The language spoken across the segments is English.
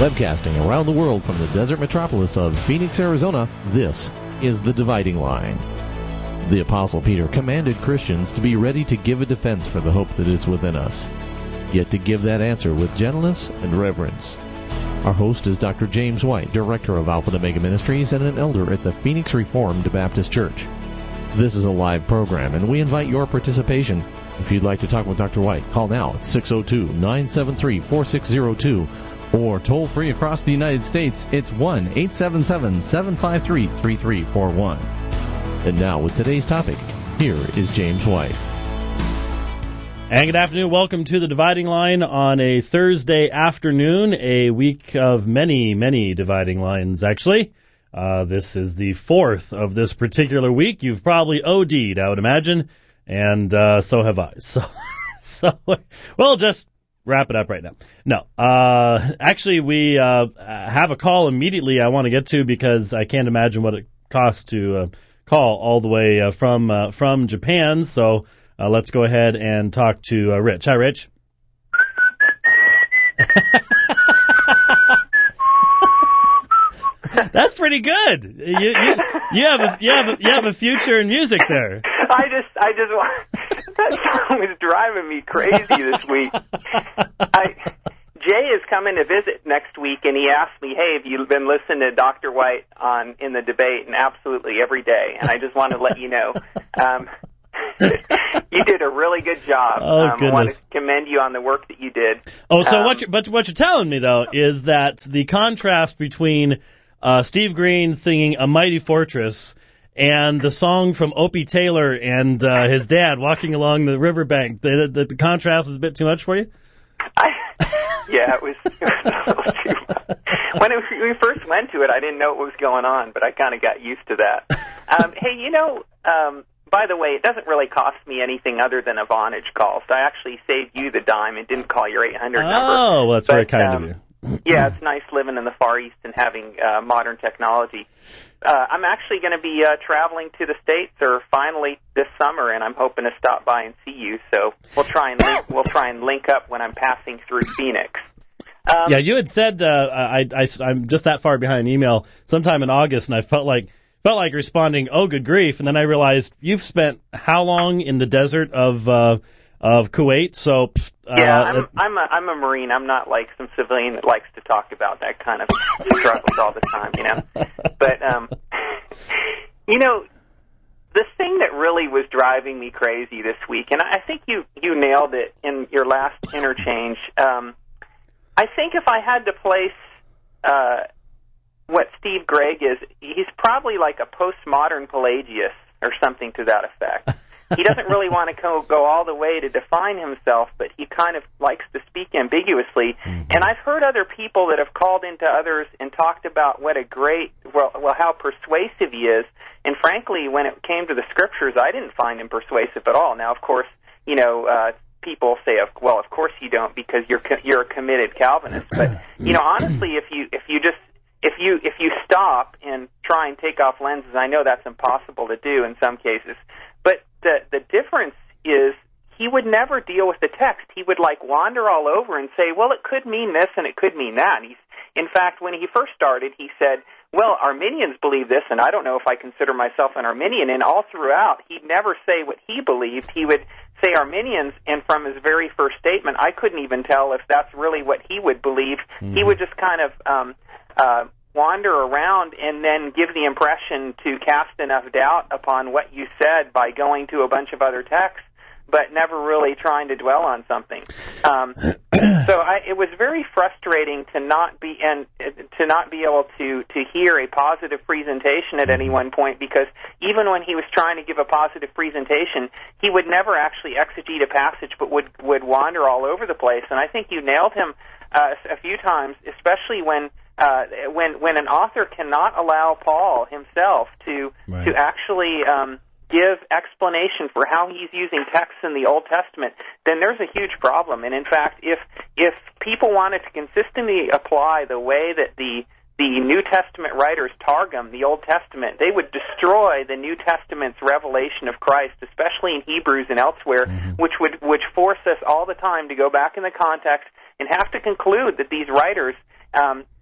Webcasting around the world from the desert metropolis of Phoenix, Arizona, this is The Dividing Line. The Apostle Peter commanded Christians to be ready to give a defense for the hope that is within us, yet to give that answer with gentleness and reverence. Our host is Dr. James White, Director of Alpha and Omega Ministries and an elder at the Phoenix Reformed Baptist Church. This is a live program, and we invite your participation. If you'd like to talk with Dr. White, call now at 602-973-4602, or toll free across the United States, it's 1-877-753-3341. And now, with today's topic, here is James White. And good afternoon. Welcome to The Dividing Line on a Thursday afternoon, a week of many, many dividing lines, actually. This is the fourth of this particular week. You've probably OD'd, I would imagine, and so have I. So we'll just wrap it up right now. No, actually, we have a call immediately I want to get to because I can't imagine what it costs to call all the way from Japan. So let's go ahead and talk to Rich. Hi, Rich. That's pretty good. You have a future in music there. I just that song was driving me crazy this week. Jay is coming to visit next week, and he asked me, "Hey, have you been listening to Dr. White in the debate?" And absolutely every day. And I just want to let you know, you did a really good job. Oh, goodness. I want to commend you on the work that you did. Oh, so what you're telling me though is that the contrast between Steve Green singing "A Mighty Fortress" and the song from Opie Taylor and his dad walking along the riverbank, the contrast is a bit too much for you? Yeah, it was a little too much. When we first went to it, I didn't know what was going on, but I kind of got used to that. Hey, by the way, it doesn't really cost me anything other than a Vonage call, so I actually saved you the dime and didn't call your 800 number. Oh, well, that's very kind of you. Yeah, it's nice living in the Far East and having modern technology. I'm actually going to be traveling to the States, or finally this summer, and I'm hoping to stop by and see you. So we'll try and link up when I'm passing through Phoenix. Yeah, you had said I'm just that far behind email sometime in August, and I felt like responding, "Oh, good grief!" And then I realized you've spent how long in the desert of Kuwait? So yeah, I'm a Marine. I'm not like some civilian that likes to talk about that kind of struggles all the time, you know. But the thing that really was driving me crazy this week, and I think you nailed it in your last interchange. I think if I had to place what Steve Gregg is, he's probably like a postmodern Pelagius or something to that effect. He doesn't really want to go all the way to define himself, but he kind of likes to speak ambiguously. Mm-hmm. And I've heard other people that have called into others and talked about what a great, how persuasive he is. And frankly, when it came to the scriptures, I didn't find him persuasive at all. Now, of course, people say, well, of course you don't, because you're a committed Calvinist. But honestly, if you stop and try and take off lenses, I know that's impossible to do in some cases. But the difference is he would never deal with the text. He would wander all over and say, well, it could mean this and it could mean that. And in fact, when he first started, he said, well, Arminians believe this, and I don't know if I consider myself an Arminian. And all throughout, he'd never say what he believed. He would say Arminians, and from his very first statement, I couldn't even tell if that's really what he would believe. Mm-hmm. He would just kind of wander around and then give the impression to cast enough doubt upon what you said by going to a bunch of other texts, but never really trying to dwell on something. It was very frustrating to not be able to hear a positive presentation at any one point, because even when he was trying to give a positive presentation, he would never actually exegete a passage, but would wander all over the place. And I think you nailed him a few times, especially when an author cannot allow Paul himself to actually give explanation for how he's using texts in the Old Testament, then there's a huge problem. And in fact, if people wanted to consistently apply the way that the New Testament writers targum the Old Testament, they would destroy the New Testament's revelation of Christ, especially in Hebrews and elsewhere, which force us all the time to go back in the context and have to conclude that these writers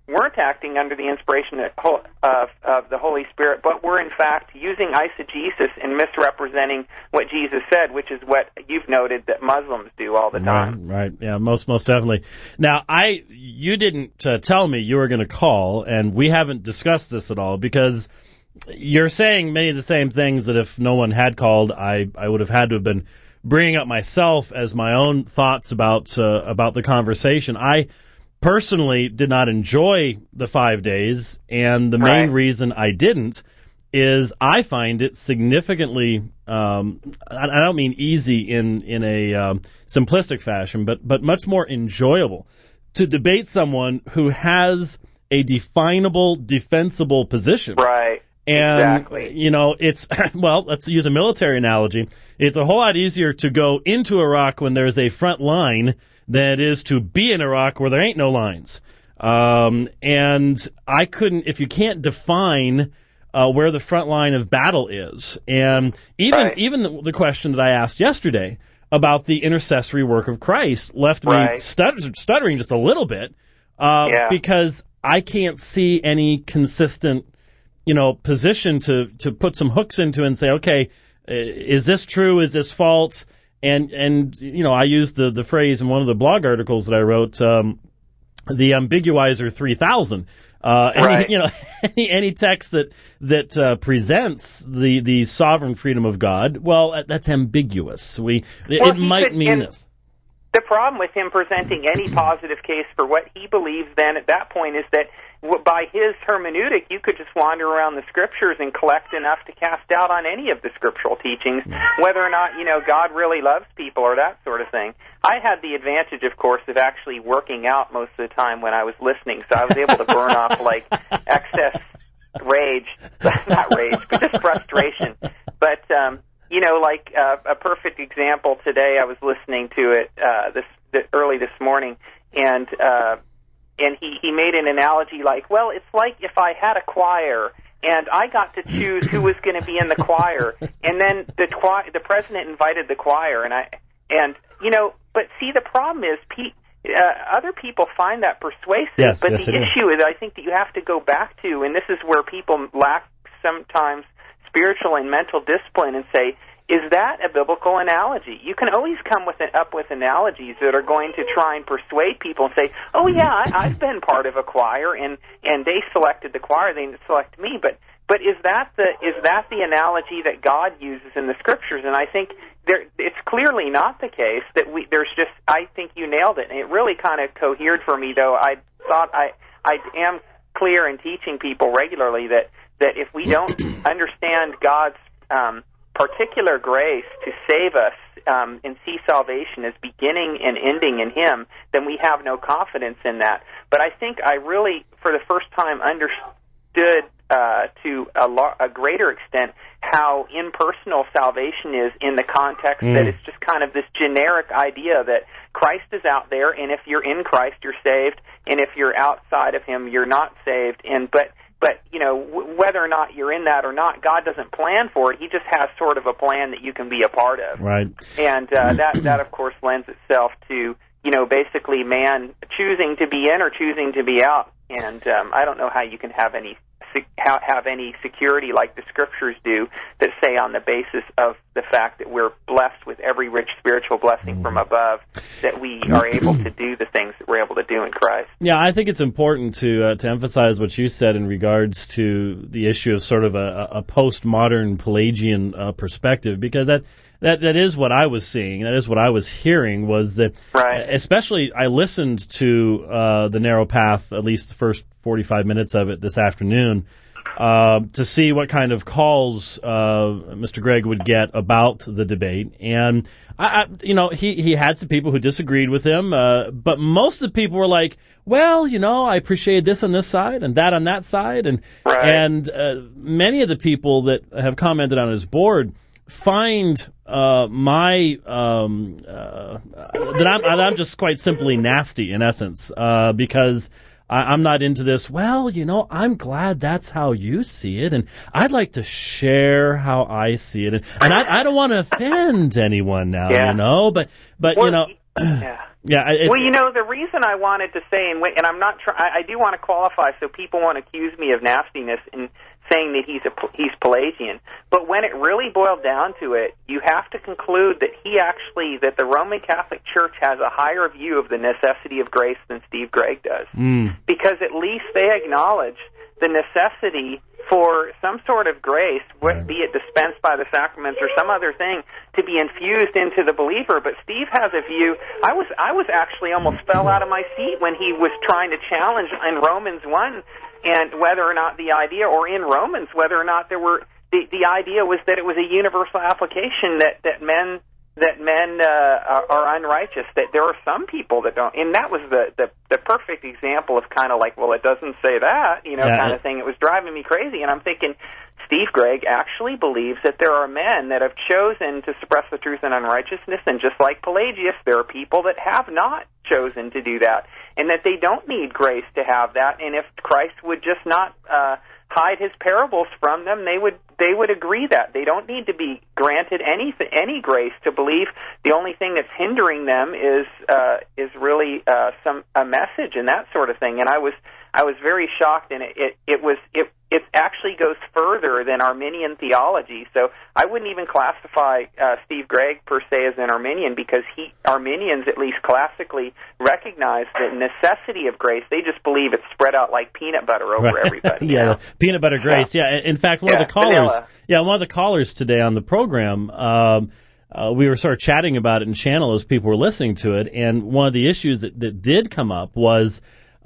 weren't acting under the inspiration of the Holy Spirit, but were in fact using eisegesis and misrepresenting what Jesus said, which is what you've noted that Muslims do all the time. Right. Yeah, most definitely. Now, you didn't tell me you were going to call, and we haven't discussed this at all, because you're saying many of the same things that if no one had called, I would have had to have been bringing up myself as my own thoughts about the conversation. I personally did not enjoy the 5 days, and the main reason I didn't is I find it significantly, I don't mean easy in a simplistic fashion, but much more enjoyable to debate someone who has a definable, defensible position. Right. And, exactly. It's, well, let's use a military analogy. It's a whole lot easier to go into Iraq when there's a front line than it is to be in Iraq where there ain't no lines. And I couldn't, if you can't define where the front line of battle is, and even the question that I asked yesterday about the intercessory work of Christ left me stuttering just a little bit, because I can't see any consistent position to put some hooks into and say, okay, is this true? Is this false? And I used the phrase in one of the blog articles that I wrote, the ambiguizer 3000. Any text that presents the sovereign freedom of God, well, that's ambiguous. It might mean this. The problem with him presenting any positive case for what he believes then at that point is that by his hermeneutic, you could just wander around the Scriptures and collect enough to cast doubt on any of the scriptural teachings, whether or not, God really loves people or that sort of thing. I had the advantage, of course, of actually working out most of the time when I was listening, so I was able to burn off, excess rage, not rage, but just frustration. But, a perfect example today, I was listening to it early this morning, and he made an analogy well, it's like if I had a choir and I got to choose who was going to be in the choir, and then the president invited the choir, but see, the problem is other people find that persuasive, but the issue is I think that you have to go back to, and this is where people lack sometimes spiritual and mental discipline, and say, is that a biblical analogy? You can always come up with analogies that are going to try and persuade people and say, oh yeah, I've been part of a choir, and they selected the choir, they didn't select me, but is that the analogy that God uses in the Scriptures? And I think it's clearly not the case that I think you nailed it, and it really kind of cohered for me, though. I thought I am clear in teaching people regularly that if we don't understand God's particular grace to save us and see salvation as beginning and ending in Him, then we have no confidence in that. But I think I really, for the first time, understood to a greater extent how impersonal salvation is in the context that it's just kind of this generic idea that Christ is out there, and if you're in Christ, you're saved, and if you're outside of Him, you're not saved. But whether or not you're in that or not, God doesn't plan for it. He just has sort of a plan that you can be a part of. Right. And that, of course, lends itself to, basically man choosing to be in or choosing to be out. And I don't know how you can have any security like the Scriptures do that say on the basis of the fact that we're blessed with every rich spiritual blessing from above, that we are able to do the things that we're able to do in Christ. Yeah, I think it's important to emphasize what you said in regards to the issue of sort of a postmodern Pelagian perspective, because that is what I was seeing. That is what I was hearing, was that, especially I listened to The Narrow Path, at least the first 45 minutes of it this afternoon, to see what kind of calls Mr. Gregg would get about the debate. And, he had some people who disagreed with him, but most of the people were like, well, I appreciate this on this side and that on that side. And many of the people that have commented on his board find that I'm just quite simply nasty, in essence, because I'm not into this. Well, I'm glad that's how you see it, and I'd like to share how I see it, and I don't want to offend anyone now, but. Yeah. Well, the reason I wanted to say, and I'm not I do want to qualify so people won't accuse me of nastiness in saying that he's Pelagian. But when it really boiled down to it, you have to conclude that that the Roman Catholic Church has a higher view of the necessity of grace than Steve Gregg does. Because at least they acknowledge the necessity for some sort of grace, be it dispensed by the sacraments or some other thing, to be infused into the believer. But Steve has a view. I was actually almost fell out of my seat when he was trying to challenge in Romans 1 and whether or not the idea, or in Romans, whether or not there were the idea was that it was a universal application that men are unrighteous, that there are some people that don't, and that was the perfect example of kind of like, well, it doesn't say that, kind of thing. It was driving me crazy, and I'm thinking, Steve Gregg actually believes that there are men that have chosen to suppress the truth and unrighteousness, and just like Pelagius, there are people that have not chosen to do that, and that they don't need grace to have that, and if Christ would just not hide his parables from them, they would agree that they don't need to be granted any grace to believe. The only thing that's hindering them is really a message and that sort of thing. And I was very shocked, and it actually goes further than Arminian theology. So I wouldn't even classify Steve Gregg per se as an Arminian, because Arminians, at least classically, recognize the necessity of grace. They just believe it's spread out like peanut butter over everybody. Yeah, peanut butter grace. Yeah. In fact, one of the callers today on the program, we were sort of chatting about it in channel as people were listening to it, and one of the issues that did come up was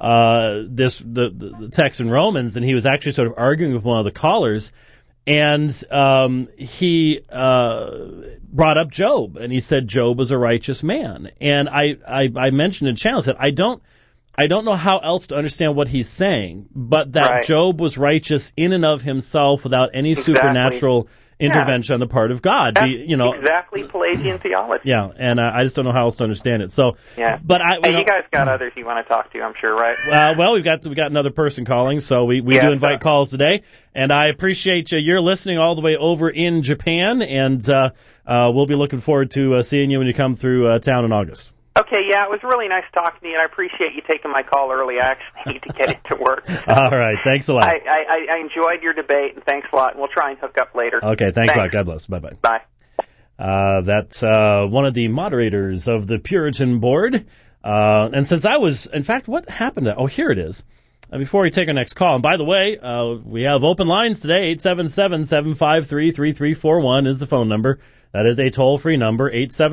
the text in Romans, and he was actually sort of arguing with one of the callers, and he brought up Job, and he said Job was a righteous man, and I mentioned in channel, said I don't know how else to understand what he's saying, but that Job was righteous in and of himself without any supernatural intervention on the part of God. That's exactly Pelagian theology. Yeah, and I just don't know how else to understand it. So, but you guys got others you want to talk to, I'm sure, right? Well, we got another person calling, so we do invite calls today, and I appreciate you're listening all the way over in Japan, and we'll be looking forward to seeing you when you come through town in August. Okay, it was really nice talking to you, and I appreciate you taking my call early. I actually need to get into work. All right, thanks a lot. I enjoyed your debate, and thanks a lot, and we'll try and hook up later. Okay, thanks a lot. God bless. Bye-bye. Bye. That's one of the moderators of the Puritan Board. And since I was, in fact, what happened to, here it is. Before we take our next call, and by the way, we have open lines today. 877-753-3341 is the phone number. That is a toll-free number,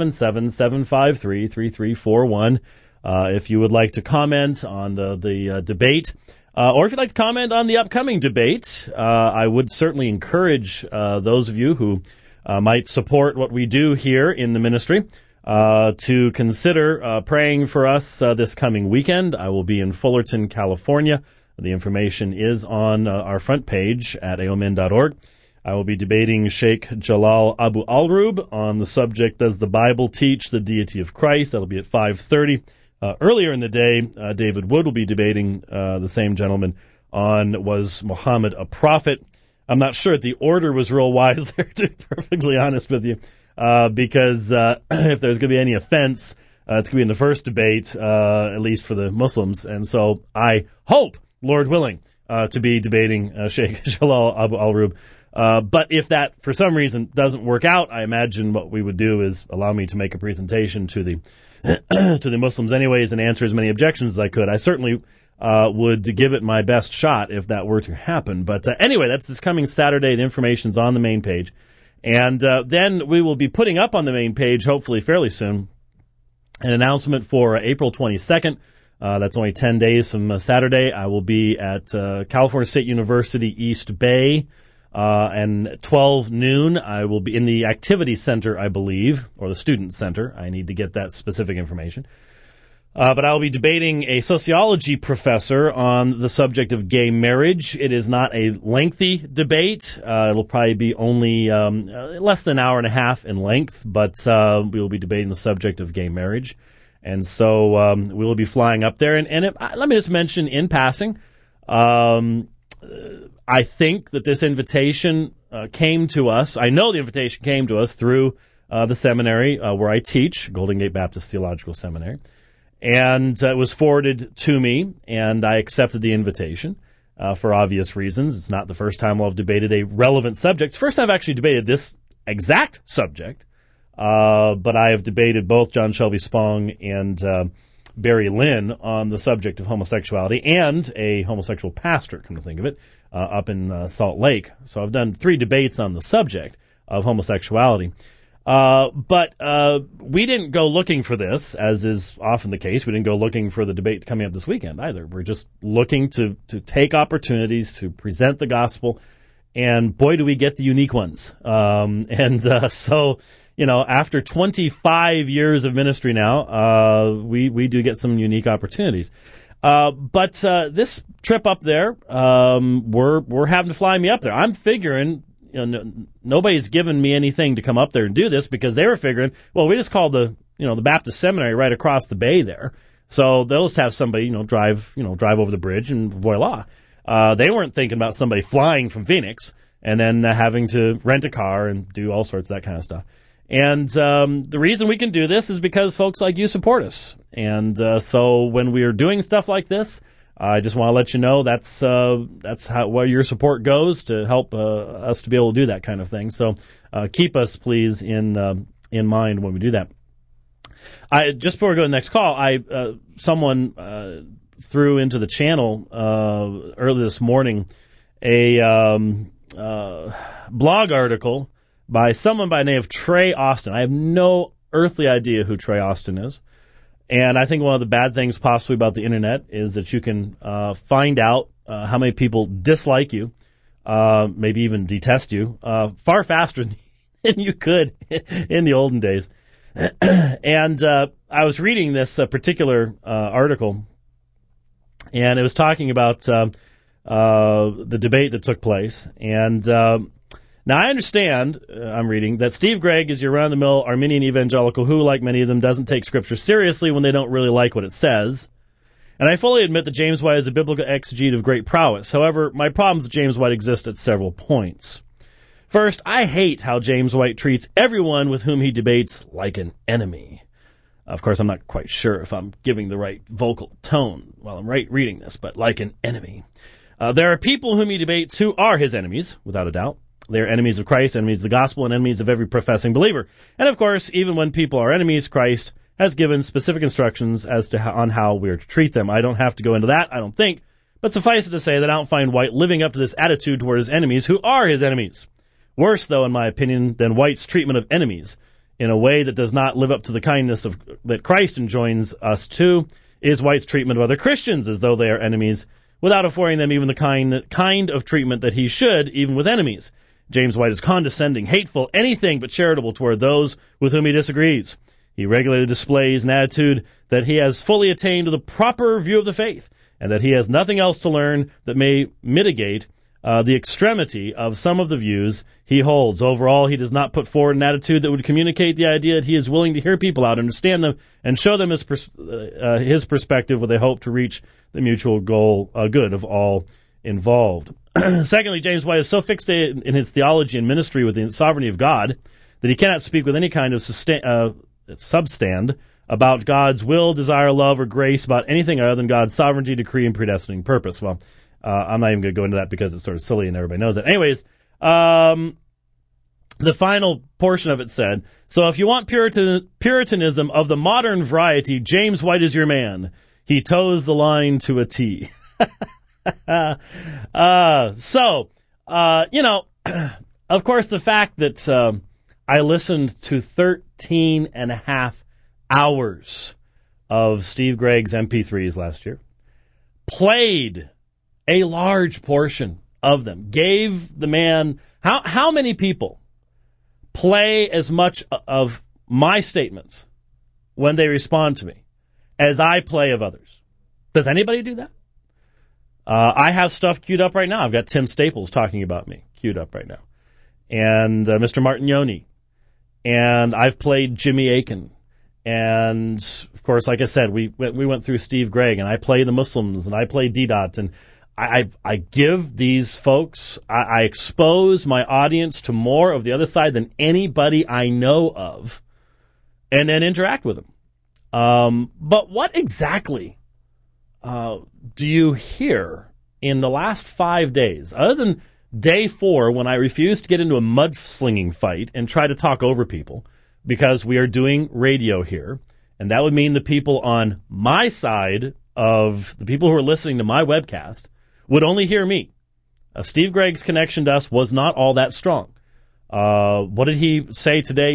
877-753-3341. If you would like to comment on the debate, or if you'd like to comment on the upcoming debate, I would certainly encourage those of you who might support what we do here in the ministry to consider praying for us this coming weekend. I will be in Fullerton, California. The information is on our front page at aomin.org. I will be debating Sheikh Jalal Abu Al-Rub on the subject, Does the Bible Teach the Deity of Christ? That'll be at 5:30. Earlier in the day, David Wood will be debating the same gentleman on Was Muhammad a Prophet? I'm not sure the order was real wise there, to be perfectly honest with you, because if there's going to be any offense, it's going to be in the first debate, at least for the Muslims. And so I hope, Lord willing, to be debating Sheikh Jalal Abu Al-Rub. But if that, for some reason, doesn't work out, I imagine what we would do is allow me to make a presentation to the to the Muslims anyways and answer as many objections as I could. I certainly would give it my best shot if that were to happen. But anyway, that's this coming Saturday. The information's on the main page. And then we will be putting up on the main page, hopefully fairly soon, an announcement for April 22nd. That's only 10 days from Saturday. I will be at California State University East Bay. And 12 noon, I will be in the activity center, I believe, or the student center. I need to get that specific information. But I will be debating a sociology professor on the subject of gay marriage. It is not a lengthy debate. It'll probably be only less than an hour and a half in length, but we will be debating the subject of gay marriage. And so we will be flying up there. And let me just mention in passing, I think that this invitation came to us. I know the invitation came to us through the seminary where I teach, Golden Gate Baptist Theological Seminary. And it was forwarded to me, and I accepted the invitation for obvious reasons. It's not the first time I've debated a relevant subject. It's the first time I've actually debated this exact subject, but I have debated both John Shelby Spong and Barry Lynn on the subject of homosexuality, and a homosexual pastor, come to think of it, up in Salt Lake. So I've done 3 debates on the subject of homosexuality. But we didn't go looking for this, as is often the case. We didn't go looking for the debate coming up this weekend either. We're just looking to take opportunities to present the gospel, and boy, do we get the unique ones. So, you know, after 25 years of ministry now, we do get some unique opportunities. But this trip up there, we're having to fly me up there. I'm figuring, you know, nobody's given me anything to come up there and do this, because they were figuring, well, we just called the Baptist seminary right across the bay there, so they'll just have somebody, drive over the bridge and voila. They weren't thinking about somebody flying from Phoenix and then having to rent a car and do all sorts of that kind of stuff. And the reason we can do this is because folks like you support us. And so when we are doing stuff like this, I just want to let you know that's where your support goes, to help us to be able to do that kind of thing. So keep us, please, in mind when we do that. Just before we go to the next call, someone threw into the channel early this morning a blog article by someone by the name of Trey Austin. I have no earthly idea who Trey Austin is. And I think one of the bad things possibly about the internet is that you can find out how many people dislike you, maybe even detest you, far faster than you could in the olden days. And I was reading this particular article, and it was talking about the debate that took place. And now, I understand, I'm reading, that Steve Gregg is your run-of-the-mill Arminian evangelical who, like many of them, doesn't take Scripture seriously when they don't really like what it says. And I fully admit that James White is a biblical exegete of great prowess. However, my problems with James White exist at several points. First, I hate how James White treats everyone with whom he debates like an enemy. Of course, I'm not quite sure if I'm giving the right vocal tone while I'm reading this, but like an enemy. There are people whom he debates who are his enemies, without a doubt. They are enemies of Christ, enemies of the gospel, and enemies of every professing believer. And of course, even when people are enemies, Christ has given specific instructions as to on how we are to treat them. I don't have to go into that, I don't think, but suffice it to say that I don't find White living up to this attitude toward his enemies, who are his enemies. Worse, though, in my opinion, than White's treatment of enemies, in a way that does not live up to the kindness that Christ enjoins us to, is White's treatment of other Christians as though they are enemies, without affording them even the kind of treatment that he should, even with enemies. James White is condescending, hateful, anything but charitable toward those with whom he disagrees. He regularly displays an attitude that he has fully attained to the proper view of the faith, and that he has nothing else to learn that may mitigate the extremity of some of the views he holds. Overall, he does not put forward an attitude that would communicate the idea that he is willing to hear people out, understand them, and show them his perspective with a hope to reach the mutual good of all involved. Secondly, James White is so fixated in his theology and ministry with the sovereignty of God that he cannot speak with any kind of substand about God's will, desire, love, or grace about anything other than God's sovereignty, decree, and predestining purpose. Well, I'm not even going to go into that because it's sort of silly and everybody knows it. Anyways, the final portion of it said, so if you want Puritanism of the modern variety, James White is your man. He toes the line to a T. Of course, the fact that I listened to 13 and a half hours of Steve Gregg's MP3s last year, played a large portion of them, gave the man, how many people play as much of my statements when they respond to me as I play of others? Does anybody do that? I have stuff queued up right now. I've got Tim Staples talking about me queued up right now, and Mr. Martignoni, and I've played Jimmy Akin, and of course, like I said, we went through Steve Gregg, and I play the Muslims, and I play D-Dot, and I give these folks, I expose my audience to more of the other side than anybody I know of, and then interact with them. But what exactly do you hear in the last 5 days, other than day 4 when I refused to get into a mudslinging fight and try to talk over people because we are doing radio here, and that would mean the people on my side of the people who are listening to my webcast would only hear me. Steve Gregg's connection to us was not all that strong. What did he say today?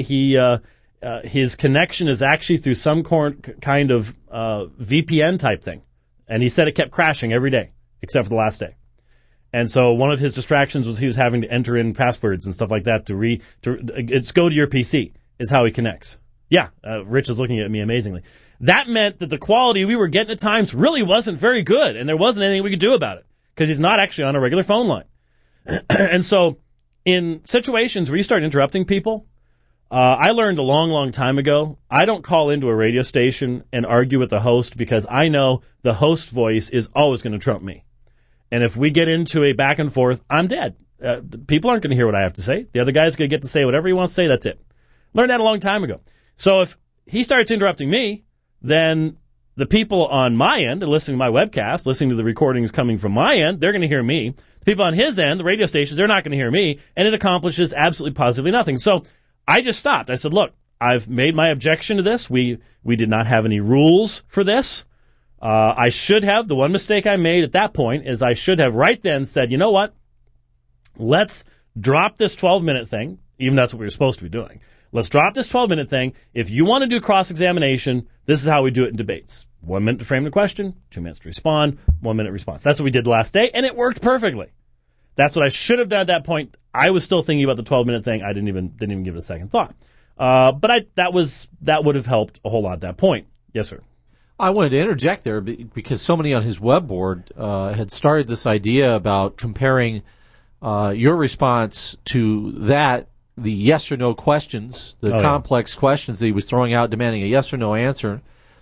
His connection is actually through some kind of VPN type thing. And he said it kept crashing every day, except for the last day. And so one of his distractions was he was having to enter in passwords and stuff like that it's go to your PC is how he connects. Yeah, Rich is looking at me amazingly. That meant that the quality we were getting at times really wasn't very good, and there wasn't anything we could do about it, because he's not actually on a regular phone line. And so in situations where you start interrupting people, I learned a long, long time ago, I don't call into a radio station and argue with the host because I know the host voice is always going to trump me. And if we get into a back and forth, I'm dead. People aren't going to hear what I have to say. The other guy's going to get to say whatever he wants to say. That's it. Learned that a long time ago. So if he starts interrupting me, then the people on my end, listening to my webcast, listening to the recordings coming from my end, they're going to hear me. The people on his end, the radio stations, they're not going to hear me. And it accomplishes absolutely positively nothing. So I just stopped. I said, look, I've made my objection to this. We did not have any rules for this. I should have. The one mistake I made at that point is I should have right then said, you know what? Let's drop this 12-minute thing, even that's what we were supposed to be doing. Let's drop this 12-minute thing. If you want to do cross-examination, this is how we do it in debates. 1 minute to frame the question, 2 minutes to respond, 1 minute response. That's what we did last day, and it worked perfectly. That's what I should have done at that point. I was still thinking about the 12-minute thing. I didn't even give it a second thought. But that would have helped a whole lot at that point. Yes, sir. I wanted to interject there because somebody on his web board had started this idea about comparing your response to the yes or no questions, the complex questions that he was throwing out demanding a yes or no answer.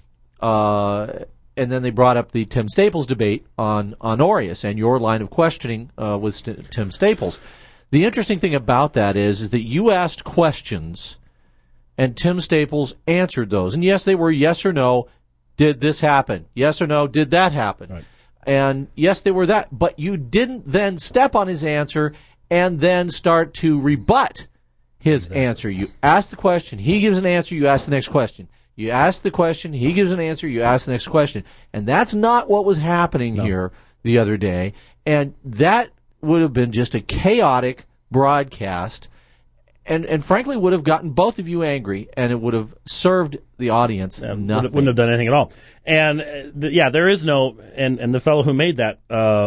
And then they brought up the Tim Staples debate on Aureus, and your line of questioning was Tim Staples. The interesting thing about that is that you asked questions, and Tim Staples answered those. And yes, they were yes or no, did this happen? Yes or no, did that happen? Right. And yes, they were that. But you didn't then step on his answer and then start to rebut his answer. You ask the question, he gives an answer, you ask the next question. You ask the question, he gives an answer, you ask the next question. And that's not what was happening here the other day. And that would have been just a chaotic broadcast and frankly would have gotten both of you angry, and it would have served the audience nothing. Wouldn't have done anything at all. And, there is no, and the fellow who made that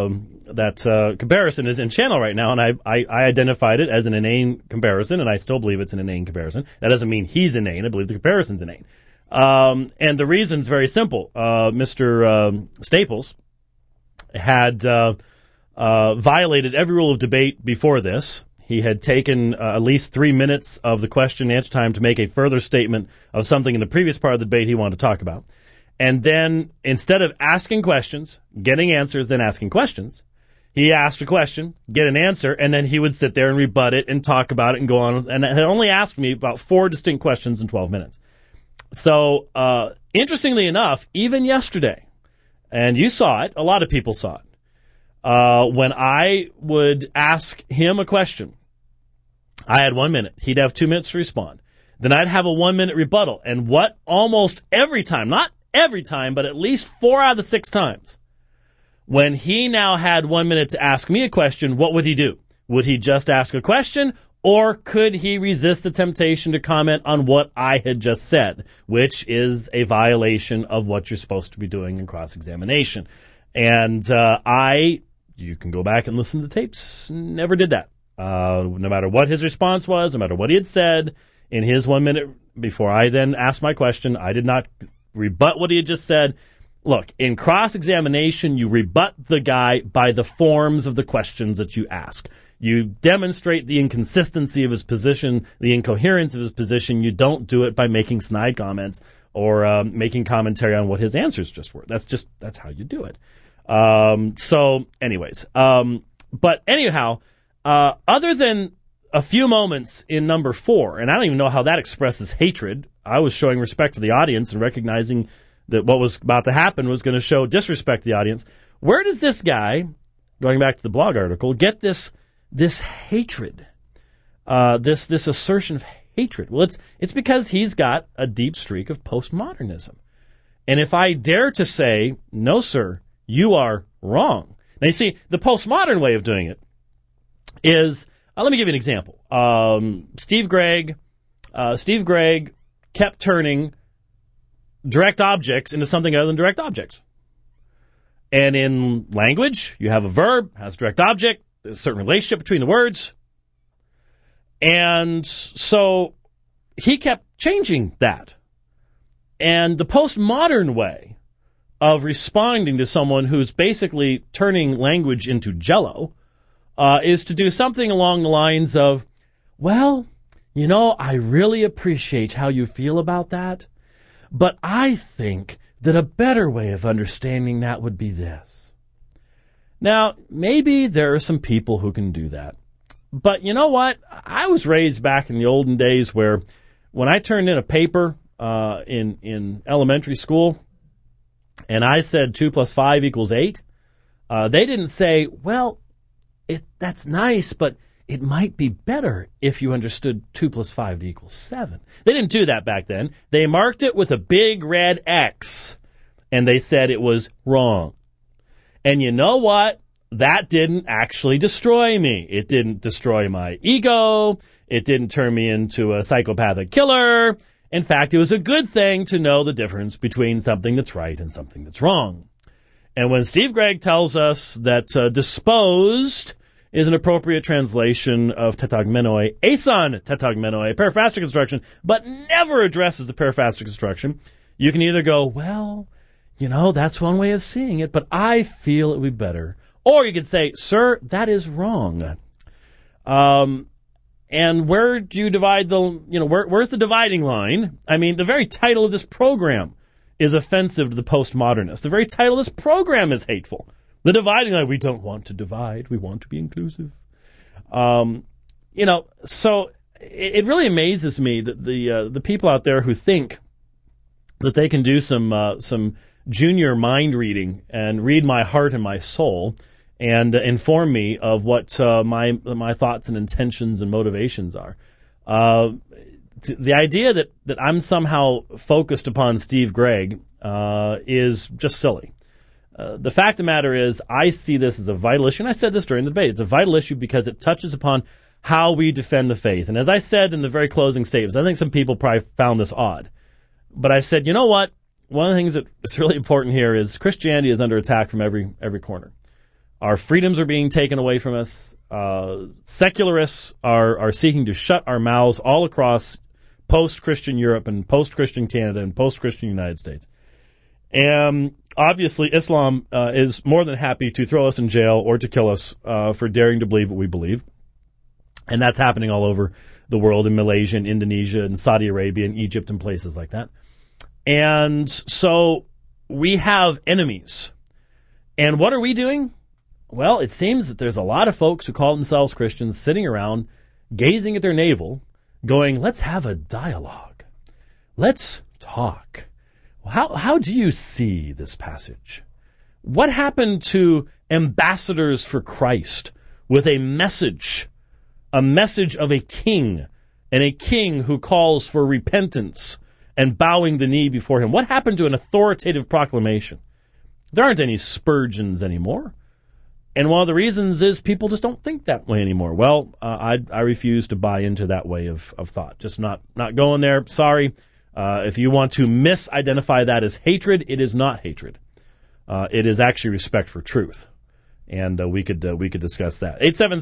comparison is in channel right now, and I identified it as an inane comparison, and I still believe it's an inane comparison. That doesn't mean he's inane. I believe the comparison's inane. And the reason's very simple. Mr. Staples had violated every rule of debate before this. He had taken at least 3 minutes of the question and answer time to make a further statement of something in the previous part of the debate he wanted to talk about. And then, instead of asking questions, getting answers, then asking questions, he asked a question, get an answer, and then he would sit there and rebut it and talk about it and go on. And had only asked me about 4 distinct questions in 12 minutes. So, interestingly enough, even yesterday, and you saw it, a lot of people saw it, when I would ask him a question, I had 1 minute. He'd have 2 minutes to respond. Then I'd have a 1 minute rebuttal. And what almost every time, not every time, but at least 4 out of the 6 times, when he now had 1 minute to ask me a question, what would he do? Would he just ask a question, or could he resist the temptation to comment on what I had just said, which is a violation of what you're supposed to be doing in cross-examination? And you can go back and listen to the tapes, never did that. No matter what his response was, no matter what he had said, in his 1 minute before I then asked my question, I did not rebut what he had just said. Look, in cross-examination, you rebut the guy by the forms of the questions that you ask. You demonstrate the inconsistency of his position, the incoherence of his position. You don't do it by making snide comments or making commentary on what his answers just were. That's how you do it. But anyhow, other than a few moments in number 4, and I don't even know how that expresses hatred. I was showing respect for the audience and recognizing that what was about to happen was going to show disrespect to the audience. Where does this guy, going back to the blog article, get this hatred, this assertion of hatred? Well, it's because he's got a deep streak of postmodernism. And if I dare to say, no, sir, you are wrong. Now, you see, the postmodern way of doing it is, let me give you an example. Steve Gregg kept turning direct objects into something other than direct objects. And in language, you have a verb, has a direct object, there's a certain relationship between the words. And so he kept changing that. And the postmodern way of responding to someone who's basically turning language into jello is to do something along the lines of, well, you know, I really appreciate how you feel about that, but I think that a better way of understanding that would be this. Now, maybe there are some people who can do that. But you know what? I was raised back in the olden days where when I turned in a paper in elementary school and I said 2 + 5 = 8, they didn't say, well, that's nice, but it might be better if you understood 2 + 5 = 7. They didn't do that back then. They marked it with a big red X, and they said it was wrong. And you know what? That didn't actually destroy me. It didn't destroy my ego. It didn't turn me into a psychopathic killer. In fact, it was a good thing to know the difference between something that's right and something that's wrong. And when Steve Gregg tells us that disposed is an appropriate translation of tetagmenoi, ason tetagmenoi, periphrastic construction, but never addresses the periphrastic construction, you can either go, well, you know, that's one way of seeing it, but I feel it would be better. Or you could say, sir, that is wrong. And where do you divide where's the dividing line? I mean, the very title of this program is offensive to the postmodernists. The very title of this program is hateful. The dividing line, we don't want to divide, we want to be inclusive. So it really amazes me that the people out there who think that they can do some junior mind reading and read my heart and my soul and inform me of what my thoughts and intentions and motivations are. The idea that I'm somehow focused upon Steve Gregg is just silly. The fact of the matter is, I see this as a vital issue, and I said this during the debate. It's a vital issue because it touches upon how we defend the faith. And as I said in the very closing statements, I think some people probably found this odd. But I said, you know what? One of the things that's really important here is Christianity is under attack from every corner. Our freedoms are being taken away from us. Secularists are seeking to shut our mouths all across post-Christian Europe and post-Christian Canada and post-Christian United States. And obviously, Islam is more than happy to throw us in jail or to kill us for daring to believe what we believe. And that's happening all over the world, in Malaysia and Indonesia and Saudi Arabia and Egypt and places like that. And so we have enemies. And what are we doing? Well, it seems that there's a lot of folks who call themselves Christians sitting around, gazing at their navel, going, let's have a dialogue. Let's talk. How do you see this passage? What happened to ambassadors for Christ with a message of a king, and a king who calls for repentance and bowing the knee before him? What happened to an authoritative proclamation? There aren't any Spurgeons anymore. And one of the reasons is people just don't think that way anymore. Well, I refuse to buy into that way of thought. Just not going there. Sorry. If you want to misidentify that as hatred, it is not hatred. It is actually respect for truth. And we could discuss that.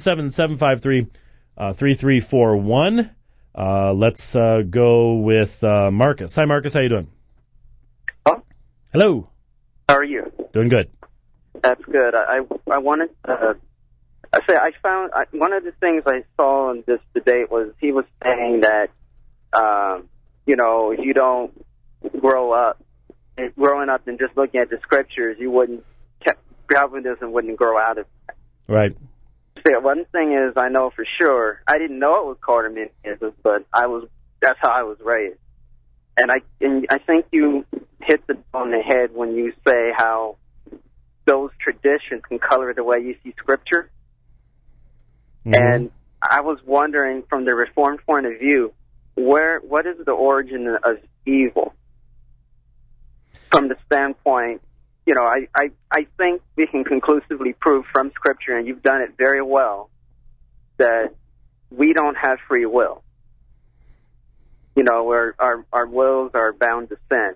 877-753-3341. Let's go with Marcus. Hi, Marcus. How you doing? Oh. Hello. How are you? Doing good. That's good. I wanted to say I found one of the things I saw in this debate was he was saying that if you don't growing up and just looking at the scriptures, you wouldn't Calvinism wouldn't grow out of. Right. Yeah, one thing is I know for sure. I didn't know it was Quaterminianism, but that's how I was raised. And I think you hit the on the head when you say how those traditions can color the way you see Scripture. Mm-hmm. And I was wondering, from the Reformed point of view, what is the origin of evil? From the standpoint, I think we can conclusively prove from Scripture, and you've done it very well, that we don't have free will. Where our wills are bound to sin.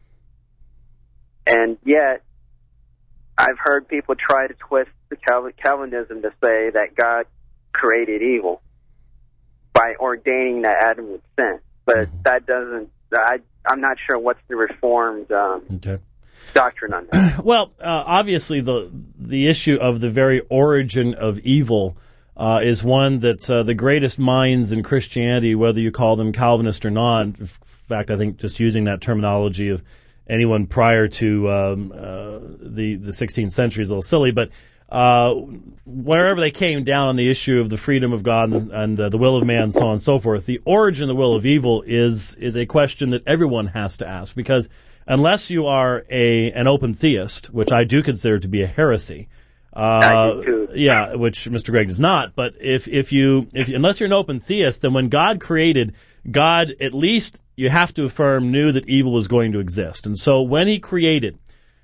And yet, I've heard people try to twist the Calvinism to say that God created evil by ordaining that Adam would sin. But that doesn't, I'm not sure what's the Reformed doctrine on that. Well, obviously the issue of the very origin of evil is one that the greatest minds in Christianity, whether you call them Calvinist or not, in fact, I think just using that terminology of anyone prior to the 16th century is a little silly, but wherever they came down on the issue of the freedom of God and the will of man, so on and so forth, the origin of the will of evil is a question that everyone has to ask, because unless you are an open theist, which I do consider to be a heresy, yeah, which Mr. Gregg does not. But if unless you're an open theist, then when God created, God, at least you have to affirm, knew that evil was going to exist. And so when He created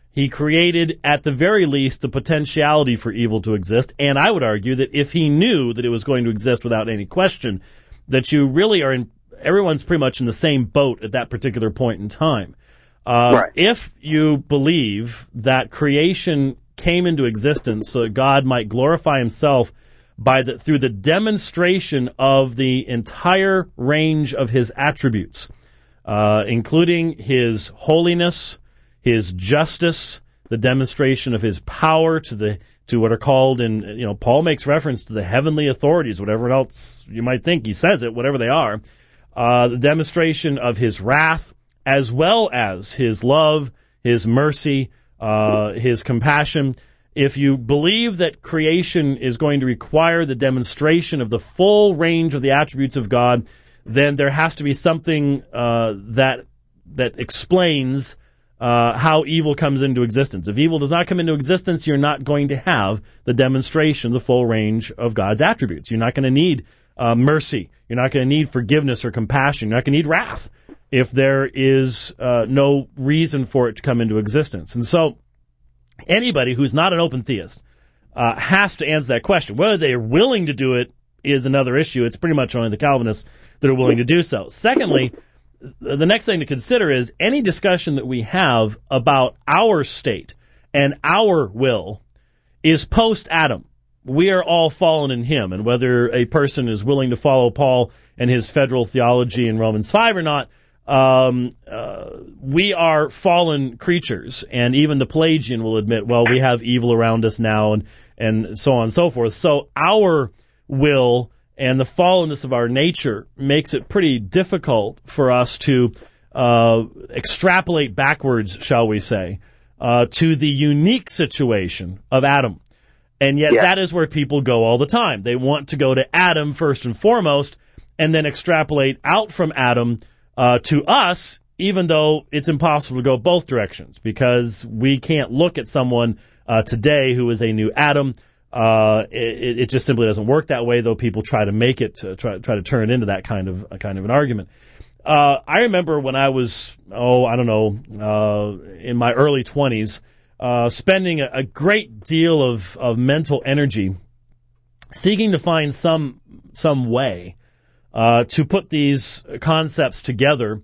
at the very least the potentiality for evil to exist. And I would argue that if He knew that it was going to exist without any question, that you really are everyone's pretty much in the same boat at that particular point in time. Right. If you believe that creation came into existence so that God might glorify Himself through the demonstration of the entire range of His attributes, including His holiness, His justice, the demonstration of His power to what are called Paul makes reference to the heavenly authorities, whatever else you might think, he says it, whatever they are, the demonstration of His wrath, as well as His love, His mercy, His compassion. If you believe that creation is going to require the demonstration of the full range of the attributes of God, then there has to be something that explains how evil comes into existence. If evil does not come into existence, you're not going to have the demonstration of the full range of God's attributes. You're not going to need mercy. You're not going to need forgiveness or compassion. You're not going to need wrath if there is no reason for it to come into existence. And so anybody who's not an open theist has to answer that question. Whether they're willing to do it is another issue. It's pretty much only the Calvinists that are willing to do so. Secondly, the next thing to consider is any discussion that we have about our state and our will is post-Adam. We are all fallen in him, and whether a person is willing to follow Paul and his federal theology in Romans 5 or not, we are fallen creatures, and even the Pelagian will admit, well, we have evil around us now, and so on and so forth. So our will and the fallenness of our nature makes it pretty difficult for us to extrapolate backwards, shall we say, to the unique situation of Adam. And yet that is where people go all the time. They want to go to Adam first and foremost, and then extrapolate out from Adam to us, even though it's impossible to go both directions, because we can't look at someone today who is a new Adam. It just simply doesn't work that way, though people try to make it, try to turn it into that kind of an argument. I remember when I was, in my early 20s, spending a great deal of mental energy seeking to find some way to put these concepts together.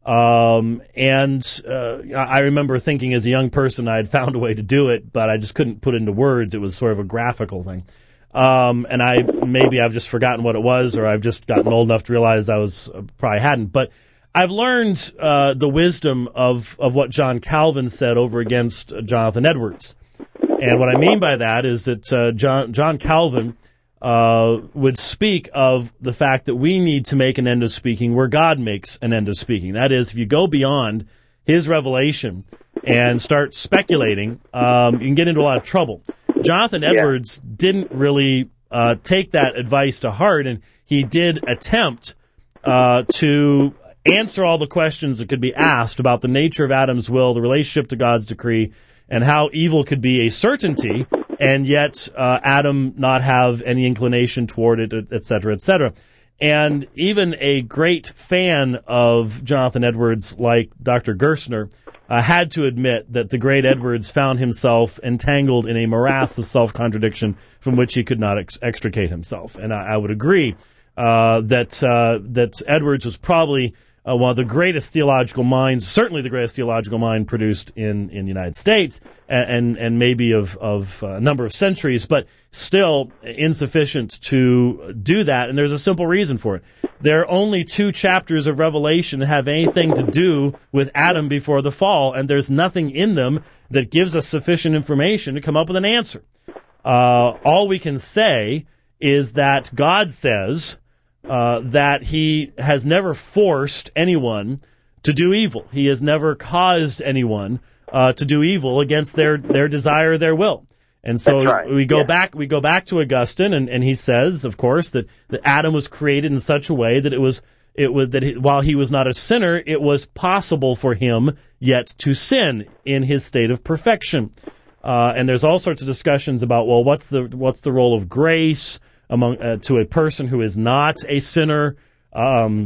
And I remember thinking as a young person I had found a way to do it, but I just couldn't put it into words. It was sort of a graphical thing. And I've just forgotten what it was, or I've just gotten old enough to realize I probably hadn't. But I've learned the wisdom of what John Calvin said over against Jonathan Edwards. And what I mean by that is that John Calvin would speak of the fact that we need to make an end of speaking where God makes an end of speaking. That is, if you go beyond his revelation and start speculating, you can get into a lot of trouble. Jonathan Edwards didn't really take that advice to heart, and he did attempt to answer all the questions that could be asked about the nature of Adam's will, the relationship to God's decree, and how evil could be a certainty, and yet Adam not have any inclination toward it, et cetera, et cetera. And even a great fan of Jonathan Edwards like Dr. Gerstner had to admit that the great Edwards found himself entangled in a morass of self-contradiction from which he could not extricate himself. And I would agree that Edwards was probably one of the greatest theological minds, certainly the greatest theological mind produced in the United States, and maybe of a number of centuries, but still insufficient to do that. And there's a simple reason for it. There are only 2 chapters of Revelation that have anything to do with Adam before the fall, and there's nothing in them that gives us sufficient information to come up with an answer. All we can say is that God says that he has never forced anyone to do evil. He has never caused anyone to do evil against their desire, their will. And so we go back to Augustine, and he says, of course, that Adam was created in such a way that while he was not a sinner, it was possible for him yet to sin in his state of perfection. And there's all sorts of discussions about, well, what's the role of grace among to a person who is not a sinner, all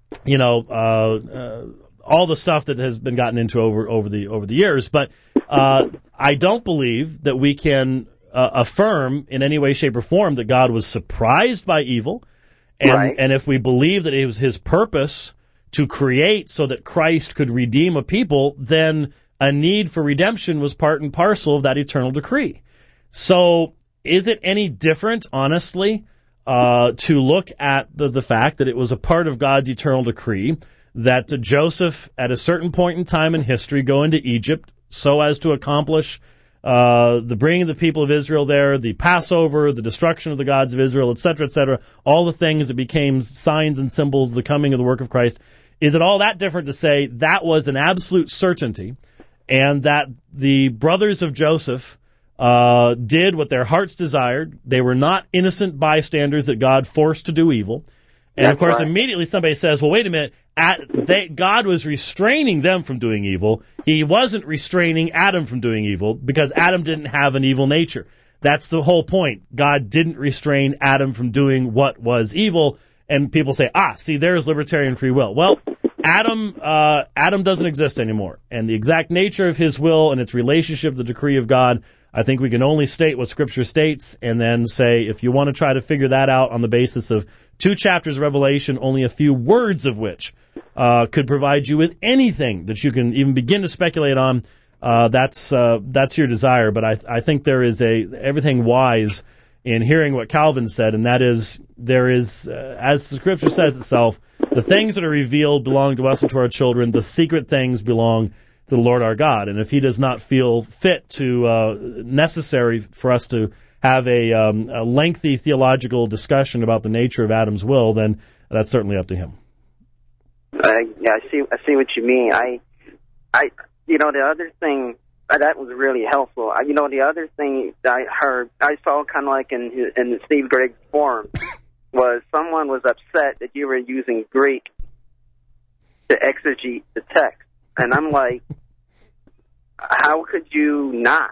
the stuff that has been gotten into over the years. But I don't believe that we can affirm in any way, shape, or form that God was surprised by evil, and if we believe that it was his purpose to create so that Christ could redeem a people, then a need for redemption was part and parcel of that eternal decree. So is it any different, honestly, to look at the fact that it was a part of God's eternal decree that Joseph, at a certain point in time in history, go into Egypt so as to accomplish the bringing of the people of Israel there, the Passover, the destruction of the gods of Israel, etc., all the things that became signs and symbols of the coming of the work of Christ? Is it all that different to say that was an absolute certainty, and that the brothers of Joseph did what their hearts desired? They were not innocent bystanders that God forced to do evil. And, of course, immediately somebody says, well, wait a minute, God was restraining them from doing evil. He wasn't restraining Adam from doing evil because Adam didn't have an evil nature. That's the whole point. God didn't restrain Adam from doing what was evil. And people say, see, there's libertarian free will. Well, Adam doesn't exist anymore. And the exact nature of his will and its relationship to the decree of God, I think we can only state what Scripture states and then say, if you want to try to figure that out on the basis of 2 chapters of Revelation, only a few words of which could provide you with anything that you can even begin to speculate on, that's your desire. But I think there is everything wise in hearing what Calvin said, and that is, there is, as the Scripture says itself, the things that are revealed belong to us and to our children. The secret things belong to the Lord our God. And if he does not feel fit to necessary for us to have a lengthy theological discussion about the nature of Adam's will, then that's certainly up to him. I see what you mean. The other thing that was really helpful. The other thing that I saw kind of like in Steve Gregg's forum was someone was upset that you were using Greek to exegete the text, and I'm like, how could you not?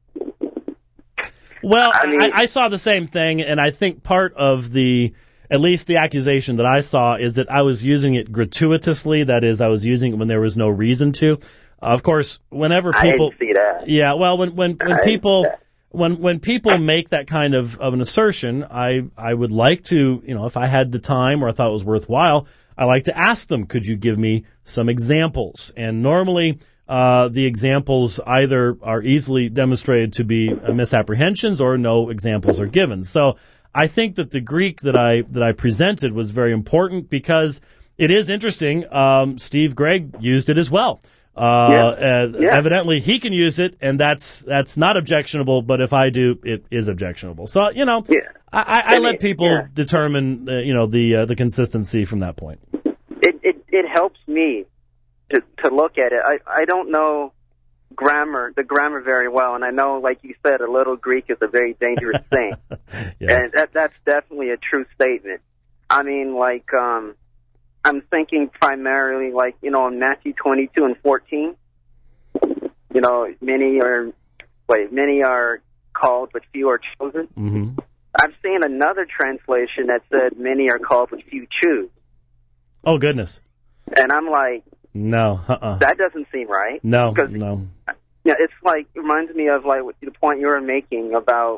Well, I saw the same thing, and I think part of at least the accusation that I saw is that I was using it gratuitously. That is, I was using it when there was no reason to. Of course, whenever people, I didn't see that. Yeah, well, when people make that kind of an assertion, I would like to, if I had the time or I thought it was worthwhile, I like to ask them, could you give me some examples? And normally, the examples either are easily demonstrated to be misapprehensions or no examples are given. So I think that the Greek that I presented was very important because it is interesting. Steve Gregg used it as well. Evidently he can use it, and that's not objectionable, but if I do, it is objectionable. So, I let people determine, the consistency from that point. It helps me to look at it. I don't know the grammar very well, and I know, like you said, a little Greek is a very dangerous thing. Yes. And that's definitely a true statement. I mean, like, I'm thinking primarily, like, in Matthew 22 and 14, many are called, but few are chosen. Mm-hmm. I've seen another translation that said many are called, but few choose. Oh, goodness. And I'm like, no, that doesn't seem right. No. Yeah, it's like, it reminds me of, like, the point you were making about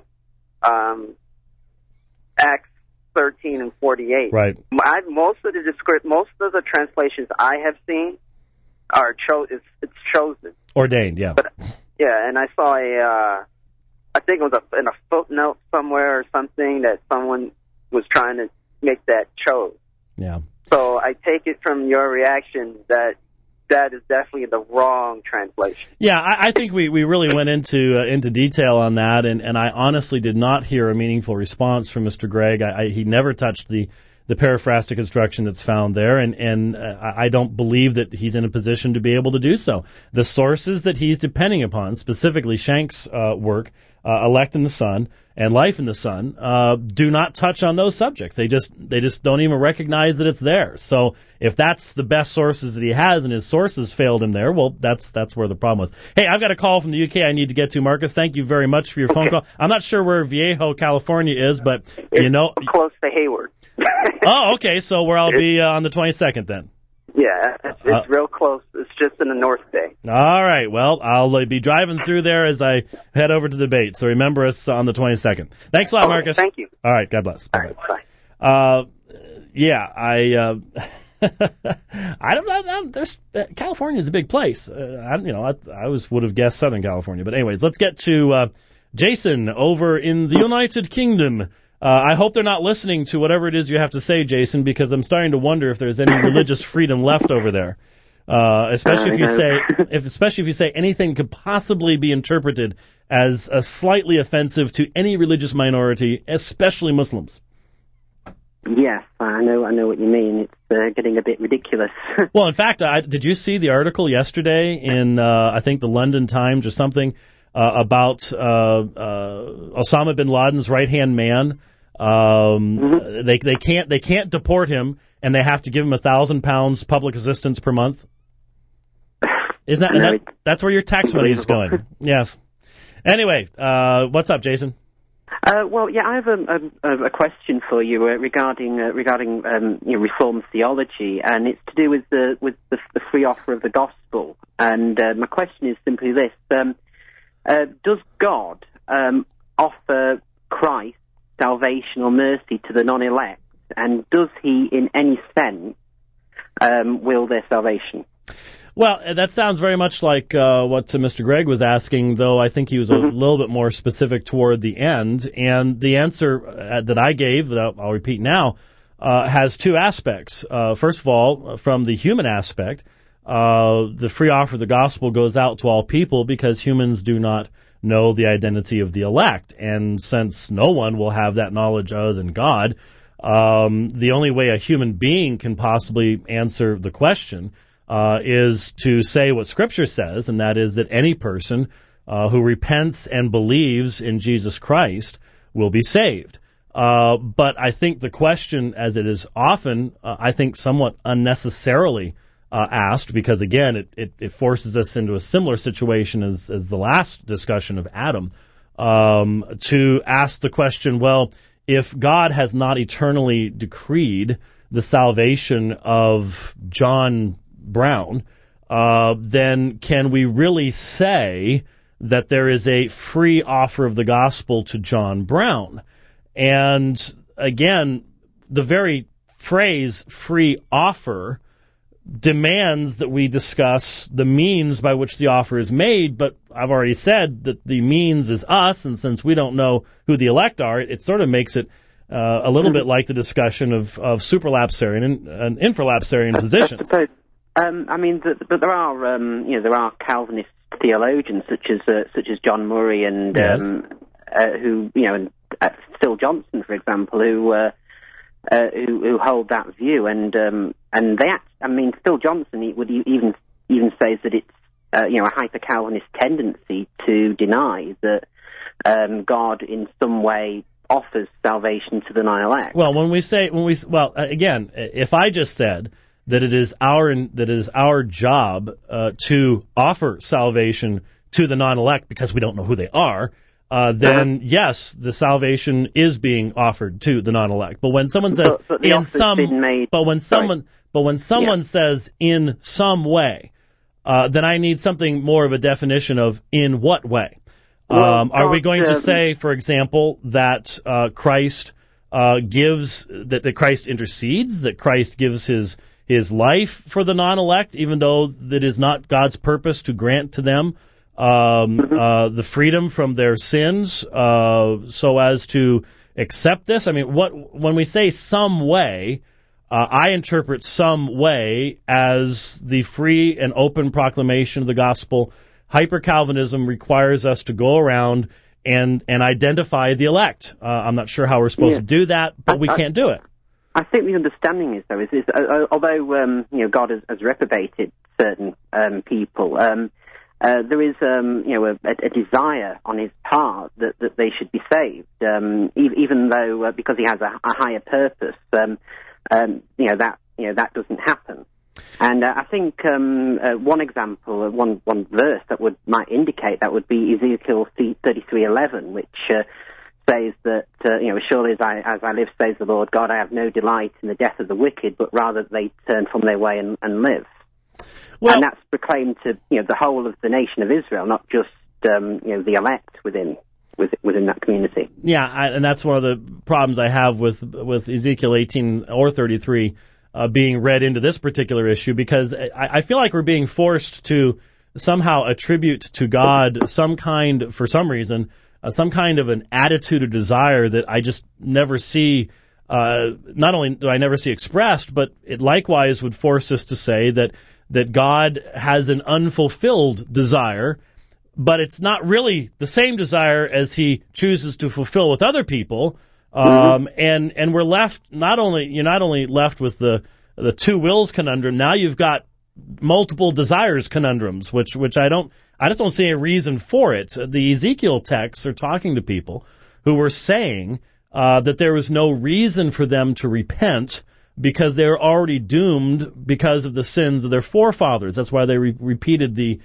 Acts 13 and 48. Right. Most of the translations I have seen are it's chosen. Ordained, yeah. But yeah, and I saw I think it was in a footnote somewhere or something that someone was trying to make that chose. Yeah. So I take it from your reaction that is definitely the wrong translation. Yeah, I think we really went into detail on that, and I honestly did not hear a meaningful response from Mr. Gregg. He never touched the periphrastic instruction that's found there, and I don't believe that he's in a position to be able to do so. The sources that he's depending upon, specifically Shank's work, Elect in the Son and Life in the Son, do not touch on those subjects. They just don't even recognize that it's there. So if that's the best sources that he has and his sources failed him there, well, that's where the problem was. Hey, I've got a call from the UK I need to get to, Marcus. Thank you very much for your phone call. I'm not sure where Viejo, California is, but it's close to Hayward. Oh, okay. So where I'll be on the 22nd then. Yeah, it's real close. It's just in the North Bay. All right. Well, I'll be driving through there as I head over to the debate. So remember us on the 22nd. Thanks a lot, Marcus. Thank you. All right. God bless. All right. Bye. I don't know. California is a big place. I would have guessed Southern California, but anyways, let's get to Jason over in the United Kingdom. I hope they're not listening to whatever it is you have to say, Jason, because I'm starting to wonder if there's any religious freedom left over there. Especially if you say anything could possibly be interpreted as slightly offensive to any religious minority, especially Muslims. Yes, I know what you mean. It's getting a bit ridiculous. Well, in fact, did you see the article yesterday in I think the London Times or something about Osama bin Laden's right-hand man? They can't deport him, and they have to give him £1,000 public assistance per month. That's where your tax money is going? Yes. Anyway, what's up, Jason? Well, yeah, I have a question for you regarding Reformed theology, and it's to do with the free offer of the gospel. And my question is simply this: does God offer Christ salvation or mercy to the non-elect, and does He, in any sense, will their salvation? Well, that sounds very much like what Mr. Gregg was asking, though I think he was a little bit more specific toward the end. And the answer that I gave, that I'll repeat now, has two aspects. First of all, from the human aspect, the free offer of the gospel goes out to all people because humans do not know the identity of the elect. And since no one will have that knowledge other than God, the only way a human being can possibly answer the question is to say what Scripture says, and that is that any person who repents and believes in Jesus Christ will be saved. But I think the question, as it is often, I think somewhat unnecessarily asked, because again, it forces us into a similar situation as the last discussion of Adam, to ask the question, well, if God has not eternally decreed the salvation of John Brown, then can we really say that there is a free offer of the gospel to John Brown? And again, the very phrase free offer demands that we discuss the means by which the offer is made, but I've already said that the means is us, and since we don't know who the elect are, it sort of makes it a little bit like the discussion of superlapsarian and infralapsarian positions. But there are Calvinist theologians such as John Murray and who Phil Johnson, for example, who hold that view, and Phil Johnson would even says that a hyper-Calvinist tendency to deny that God in some way offers salvation to the non-elect. Well, again, if I just said that it is our job to offer salvation to the non-elect because we don't know who they are, then yes, the salvation is being offered to the non-elect. But when someone says says in some way, then I need something more of a definition of in what way. Are we going to say, for example, that Christ gives, that Christ intercedes, that Christ gives his life for the non-elect, even though that is not God's purpose to grant to them the freedom from their sins, so as to accept this? I mean, when we say some way, I interpret some way as the free and open proclamation of the gospel. Hyper-Calvinism requires us to go around and identify the elect. I'm not sure how we're supposed to do that, but we can't do it. I think the understanding is although God has reprobated certain people, there is a desire on his part that they should be saved, even though because he has a higher purpose, that doesn't happen. And I think one example, one verse that might indicate that would be Ezekiel 33:11, which says that surely as I live, says the Lord God, I have no delight in the death of the wicked, but rather they turn from their way and live. Well, and that's proclaimed to the whole of the nation of Israel, not just the elect within that community. Yeah, and that's one of the problems I have with Ezekiel 18 or 33 being read into this particular issue, because I feel like we're being forced to somehow attribute to God some kind of an attitude or desire that I just never see. Not only do I never see expressed, but it likewise would force us to say that God has an unfulfilled desire, but it's not really the same desire as he chooses to fulfill with other people. And we're left you're not only left with the two wills conundrum, now you've got multiple desires conundrums, which I just don't see a reason for it. The Ezekiel texts are talking to people who were saying that there was no reason for them to repent because they're already doomed because of the sins of their forefathers. That's why they repeated the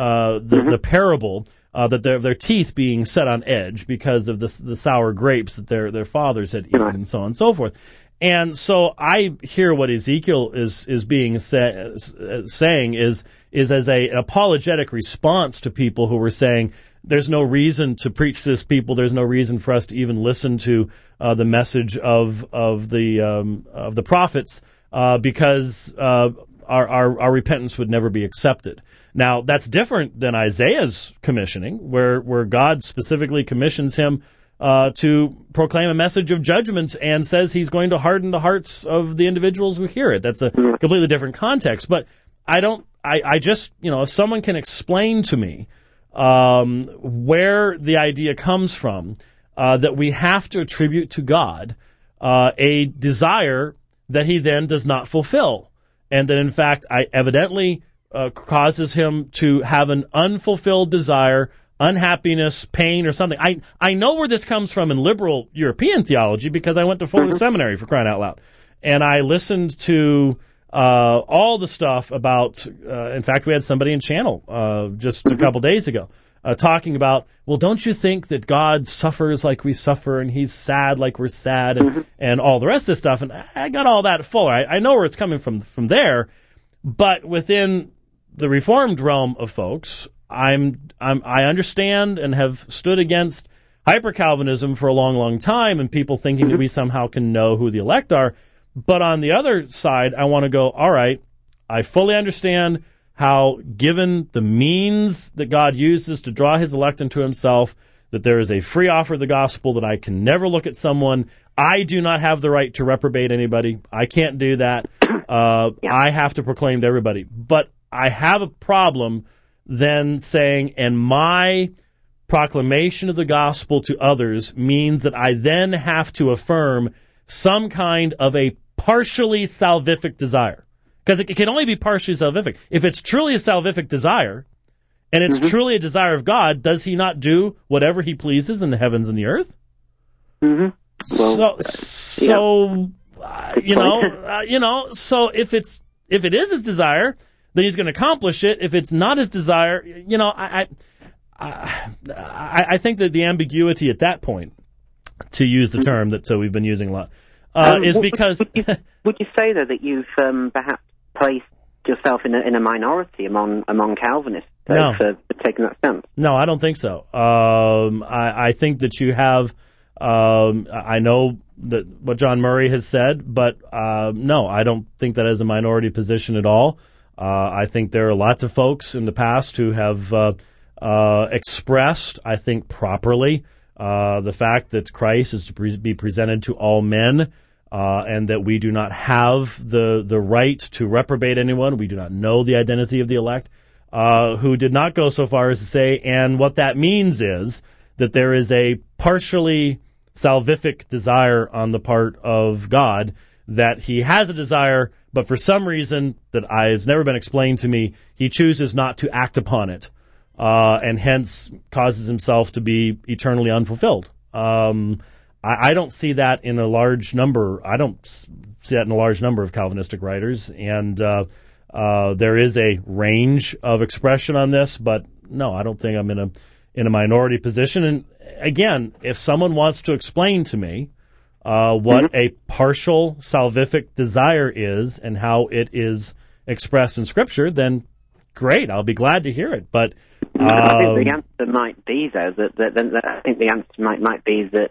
parable that their teeth being set on edge because of the sour grapes that their fathers had eaten, and so on and so forth. And so I hear what Ezekiel is being saying is as an apologetic response to people who were saying there's no reason to preach to this people. There's no reason for us to even listen to the message of the prophets because our repentance would never be accepted. Now that's different than Isaiah's commissioning, where God specifically commissions him to proclaim a message of judgment and says he's going to harden the hearts of the individuals who hear it. That's a completely different context. But I just if someone can explain to me where the idea comes from that we have to attribute to God a desire that he then does not fulfill, and that in fact evidently causes him to have an unfulfilled desire, unhappiness, pain, or something. I know where this comes from in liberal European theology because I went to Fuller Seminary, for crying out loud, and I listened to all the stuff about. In fact, we had somebody in channel just a couple days ago talking about, well, don't you think that God suffers like we suffer, and he's sad like we're sad, and all the rest of this stuff. And I got all that Fuller. I know where it's coming from there, but within the Reformed realm of folks, I understand and have stood against hyper-Calvinism for a long, long time, and people thinking that we somehow can know who the elect are. But on the other side, I want to go, all right, I fully understand how, given the means that God uses to draw his elect into himself, that there is a free offer of the gospel, that I can never look at someone. I do not have the right to reprobate anybody. I can't do that. I have to proclaim to everybody. But I have a problem then saying, and my proclamation of the gospel to others means that I then have to affirm some kind of a partially salvific desire. Because it can only be partially salvific. If it's truly a salvific desire, and it's truly a desire of God, does he not do whatever he pleases in the heavens and the earth? Mm-hmm. Well, so if it is his desire, then he's going to accomplish it. If it's not his desire, I think that the ambiguity at that point, to use the term that we've been using a lot, is because... Would you say, though, that you've perhaps placed yourself in a minority among Calvinists for taking that stance? No, I don't think so. I think that you have... I know that what John Murray has said, but no, I don't think that is a minority position at all. I think there are lots of folks in the past who have expressed, I think properly, the fact that Christ is to be presented to all men, and that we do not have the right to reprobate anyone. We do not know the identity of the elect, who did not go so far as to say, and what that means is that there is a partially salvific desire on the part of God, that he has a desire, but for some reason that has never been explained to me, he chooses not to act upon it, and hence causes himself to be eternally unfulfilled. I don't see that in a large number. I don't see that in a large number of Calvinistic writers, and there is a range of expression on this, but no, I don't think I'm in a minority position. And again, if someone wants to explain to me what a partial salvific desire is and how it is expressed in Scripture, then great, I'll be glad to hear it. But I think the answer might be, though, I think the answer might be that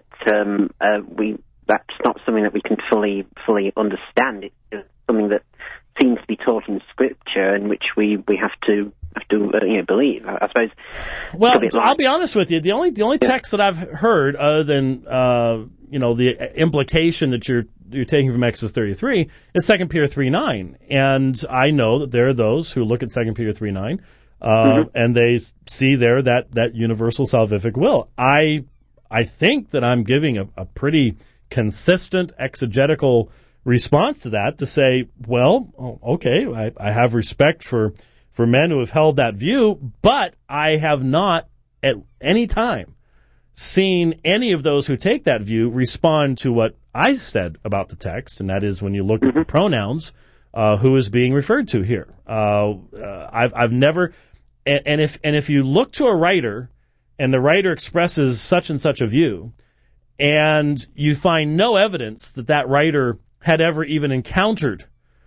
that's not something that we can fully understand. It's something that seems to be taught in Scripture, in which we have to believe. I suppose. Well, I'll be honest with you. The only text that I've heard, other than the implication that you're taking from Exodus 33, is 2 Peter 3:9, and I know that there are those who look at 2 Peter 3:9, and they see there that universal salvific will. I think that I'm giving a pretty consistent exegetical response to that, to say, well, okay, I have respect for men who have held that view, but I have not at any time seen any of those who take that view respond to what I said about the text, and that is when you look at the pronouns, who is being referred to here. I've never, and if you look to a writer and the writer expresses such and such a view, and you find no evidence that writer had ever even encountered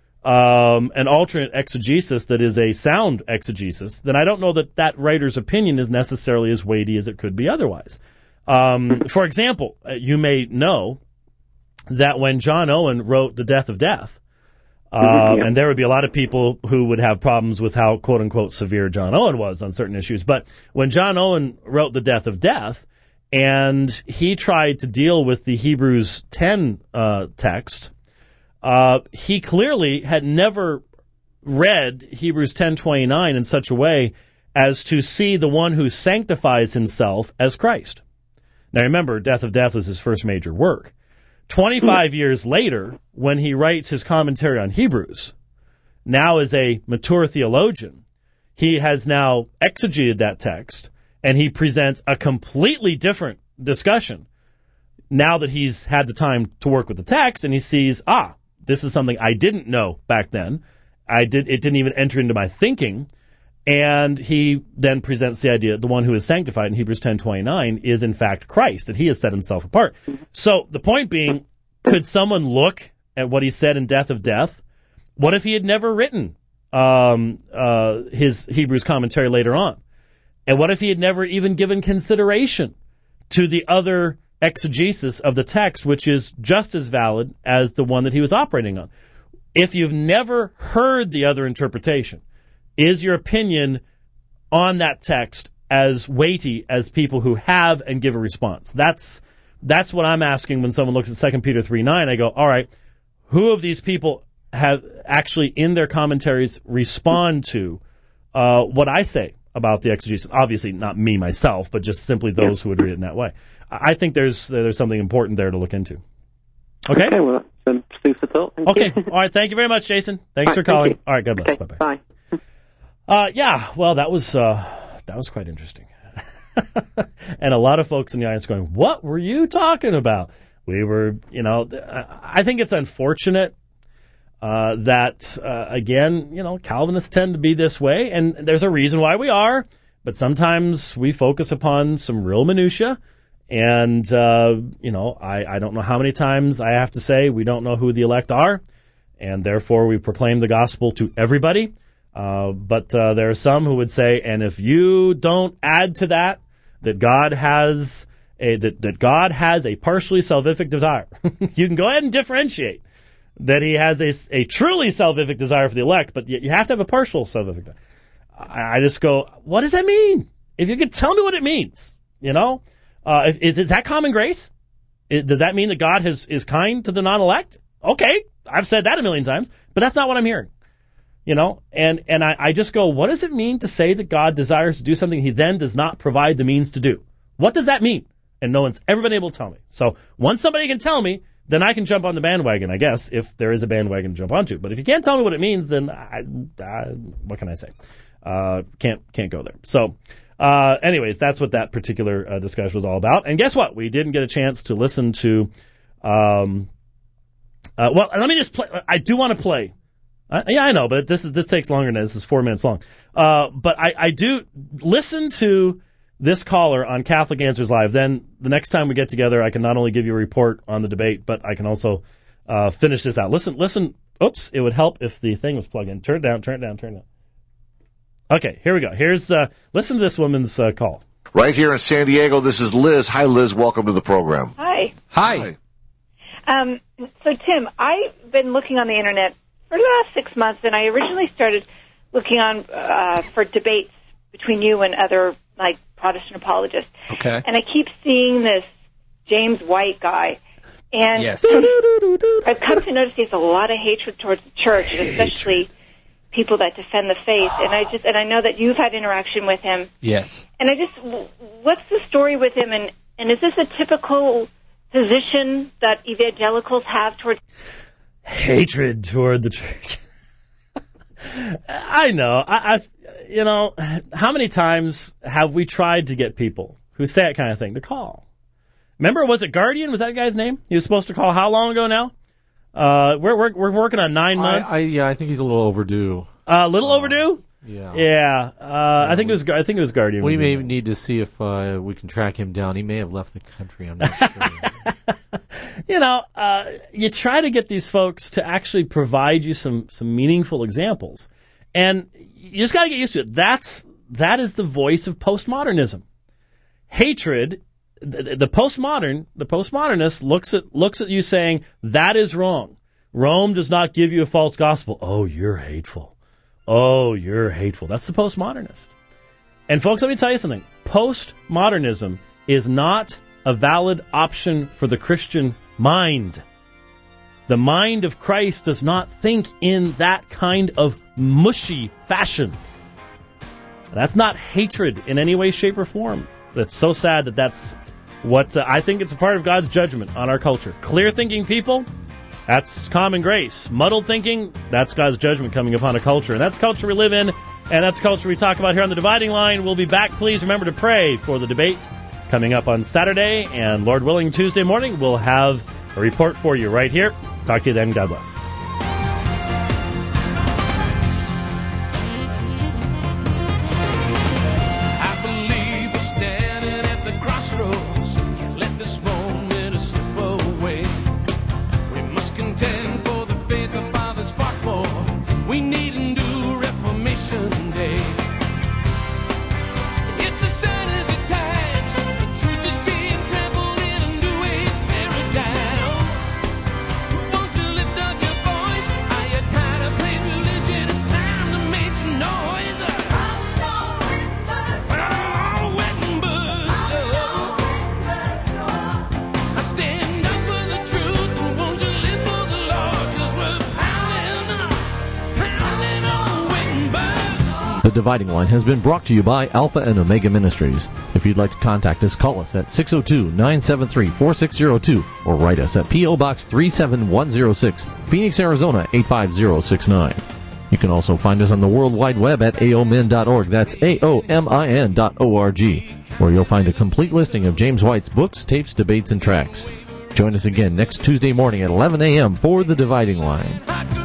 an alternate exegesis that is a sound exegesis, then I don't know that writer's opinion is necessarily as weighty as it could be otherwise. For example, you may know that when John Owen wrote The Death of Death, and there would be a lot of people who would have problems with how, quote-unquote, severe John Owen was on certain issues, but when John Owen wrote The Death of Death, and he tried to deal with the Hebrews 10 text, he clearly had never read Hebrews 10:29 in such a way as to see the one who sanctifies himself as Christ. Now remember, Death of Death was his first major work. 25 years later, when he writes his commentary on Hebrews, now as a mature theologian, he has now exegeted that text, and he presents a completely different discussion now that he's had the time to work with the text, and he sees, this is something I didn't know back then. It didn't even enter into my thinking. And he then presents the idea that the one who is sanctified in Hebrews 10:29 is in fact Christ, that he has set himself apart. So the point being, could someone look at what he said in Death of Death? What if he had never written his Hebrews commentary later on? And what if he had never even given consideration to the other exegesis of the text, which is just as valid as the one that he was operating on? If you've never heard the other interpretation, is your opinion on that text as weighty as people who have and give a response? That's what I'm asking when someone looks at 2 Peter 3:9. I go, all right, who of these people have actually in their commentaries respond to what I say about the exegesis? Obviously not me myself, but just simply those who would read it in that way. I think there's something important there to look into. Okay? Okay, well, that's food for thought. Thank you. All right, thank you very much, Jason. Thanks for calling. All right, God bless. Okay, Bye-bye. bye. Well, that was That was quite interesting. And a lot of folks in the audience going, what were you talking about? We were, I think it's unfortunate that, again, Calvinists tend to be this way, and there's a reason why we are, but sometimes we focus upon some real minutia, and, I don't know how many times I have to say we don't know who the elect are, and therefore we proclaim the gospel to everybody, but there are some who would say, and if you don't add to that God has a partially salvific desire, you can go ahead and differentiate that he has a truly salvific desire for the elect, but you have to have a partial salvific desire. I just go, what does that mean? If you could tell me what it means, is that common grace? Does that mean that God is kind to the non-elect? Okay, I've said that a million times, but that's not what I'm hearing. And I just go, what does it mean to say that God desires to do something he then does not provide the means to do? What does that mean? And no one's ever been able to tell me. So once somebody can tell me, then I can jump on the bandwagon, I guess, if there is a bandwagon to jump onto. But if you can't tell me what it means, then what can I say? Can't go there. So, anyways, that's what that particular discussion was all about. And guess what? We didn't get a chance to listen to. Well, let me just play. I do want to play. Yeah, I know, but this takes longer than that. This is 4 minutes long. But I do listen to this caller on Catholic Answers Live. Then the next time we get together, I can not only give you a report on the debate, but I can also finish this out. Listen. Oops, it would help if the thing was plugged in. Turn it down. Okay, here we go. Listen to this woman's call. Right here in San Diego, this is Liz. Hi, Liz. Welcome to the program. Hi. So, Tim, I've been looking on the Internet for the last 6 months, and I originally started looking on for debates between you and other, Protestant apologists. Okay. And I keep seeing this James White guy. And yes. I've come to notice he has a lot of hatred towards the church, and especially people that defend the faith. And I know that you've had interaction with him. Yes. And what's the story with him? And is this a typical position that evangelicals have towards hatred toward the church? I know. How many times have we tried to get people who say that kind of thing to call? Remember, was it Guardian? Was that guy's name? He was supposed to call how long ago now? We're working on 9 months. I think he's a little overdue. A little overdue? Yeah. Yeah. I think it was Guardian. We may need to see if we can track him down. He may have left the country. I'm not sure. You try to get these folks to actually provide you some meaningful examples, and you just got to get used to it. That is the voice of postmodernism. Hatred. The postmodernist looks at you saying that is wrong. Rome does not give you a false gospel. Oh, you're hateful. That's the postmodernist. And folks, let me tell you something. Postmodernism is not a valid option for the Christian mind. The mind of Christ does not think in that kind of mushy fashion. That's not hatred in any way, shape, or form. That's so sad that's what I think it's a part of God's judgment on our culture. Clear-thinking people, that's common grace. Muddled thinking, that's God's judgment coming upon a culture. And that's the culture we live in, and that's the culture we talk about here on The Dividing Line. We'll be back. Please remember to pray for the debate coming up on Saturday, and Lord willing, Tuesday morning, we'll have a report for you right here. Talk to you then. God bless. The Dividing Line has been brought to you by Alpha and Omega Ministries. If you'd like to contact us, call us at 602-973-4602 or write us at P.O. Box 37106, Phoenix, Arizona 85069. You can also find us on the World Wide Web at aomin.org. That's aomin.org, where you'll find a complete listing of James White's books, tapes, debates, and tracks. Join us again next Tuesday morning at 11 a.m. for The Dividing Line.